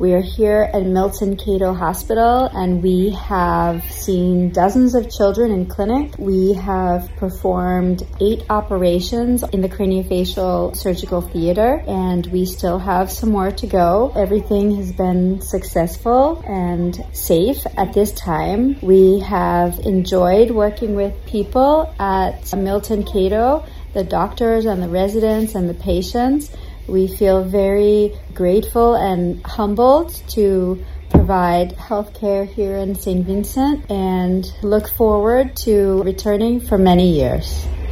We are here at Milton Cato Hospital, and we have seen dozens of children in clinic. We have performed 8 operations in the craniofacial surgical theater, and we still have some more to go. Everything has been successful and safe at this time. We have enjoyed working with people at Milton Cato, the doctors and the residents and the patients. We feel very grateful and humbled to provide healthcare here in St. Vincent and look forward to returning for many years.